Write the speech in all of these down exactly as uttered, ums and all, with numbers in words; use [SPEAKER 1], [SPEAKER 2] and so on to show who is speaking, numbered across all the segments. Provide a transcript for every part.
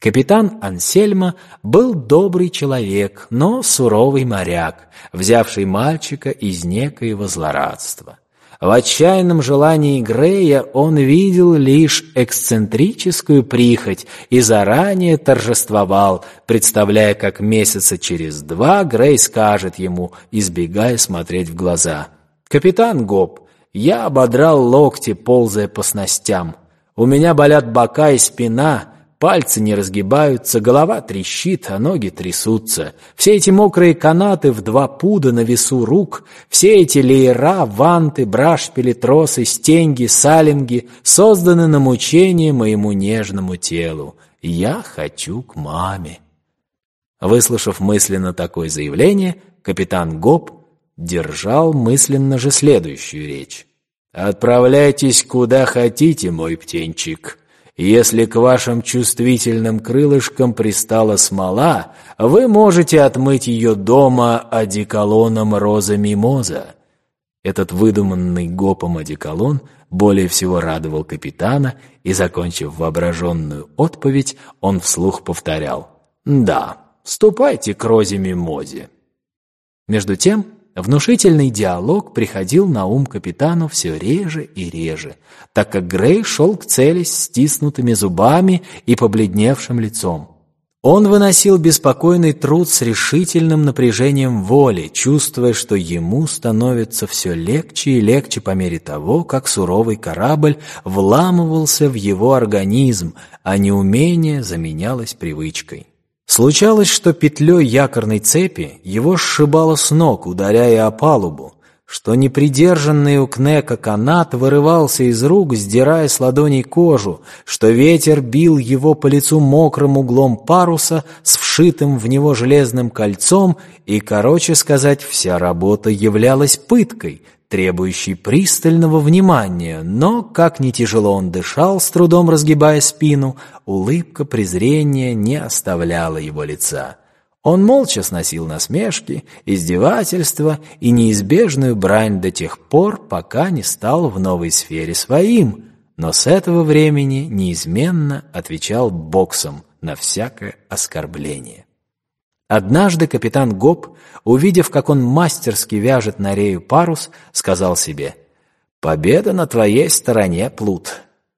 [SPEAKER 1] Капитан Ансельмо был добрый человек, но суровый моряк, взявший мальчика из некоего злорадства. В отчаянном желании Грея он видел лишь эксцентрическую прихоть и заранее торжествовал, представляя, как месяца через два Грей скажет ему, избегая смотреть в глаза: «Капитан Гоб, я ободрал локти, ползая по снастям. У меня болят бока и спина, пальцы не разгибаются, голова трещит, а ноги трясутся. Все эти мокрые канаты в два пуда на весу рук, все эти леера, ванты, брашпили, тросы, стенги, салинги созданы на мучение моему нежному телу. Я хочу к маме». Выслушав мысленно такое заявление, капитан Гоб держал мысленно же следующую речь. «Отправляйтесь куда хотите, мой птенчик. Если к вашим чувствительным крылышкам пристала смола, вы можете отмыть ее дома одеколоном роза мимоза». Этот выдуманный Гопом одеколон более всего радовал капитана, и, закончив воображенную отповедь, он вслух повторял: «Да, ступайте к розе мимозе». Между тем внушительный диалог приходил на ум капитану все реже и реже, так как Грей шел к цели с стиснутыми зубами и побледневшим лицом. Он выносил беспокойный труд с решительным напряжением воли, чувствуя, что ему становится все легче и легче по мере того, как суровый корабль вламывался в его организм, а неумение заменялось привычкой. Случалось, что петлей якорной цепи его сшибало с ног, ударяя о палубу, что непридержанный у Кнека канат вырывался из рук, сдирая с ладоней кожу, что ветер бил его по лицу мокрым углом паруса с вшитым в него железным кольцом, и, короче сказать, вся работа являлась пыткой, требующей пристального внимания, но, как ни тяжело он дышал, с трудом разгибая спину, улыбка презрения не оставляла его лица. Он молча сносил насмешки, издевательства и неизбежную брань до тех пор, пока не стал в новой сфере своим, но с этого времени неизменно отвечал боксом на всякое оскорбление. Однажды капитан Гоб, увидев, как он мастерски вяжет на рею парус, сказал себе: «Победа на твоей стороне, плут».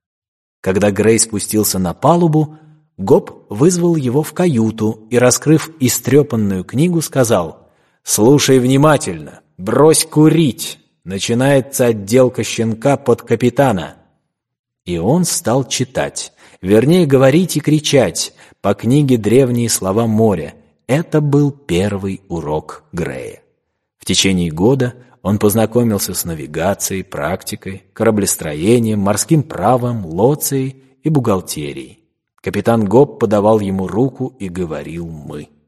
[SPEAKER 1] Когда Грей спустился на палубу, Гоб вызвал его в каюту и, раскрыв истрепанную книгу, сказал: «Слушай внимательно, брось курить, начинается отделка щенка под капитана». И он стал читать, вернее говорить и кричать, по книге древние слова моря. Это был первый урок Грея. В течение года он познакомился с навигацией, практикой, кораблестроением, морским правом, лоцией и бухгалтерией. Капитан Гоб подавал ему руку и говорил «мы».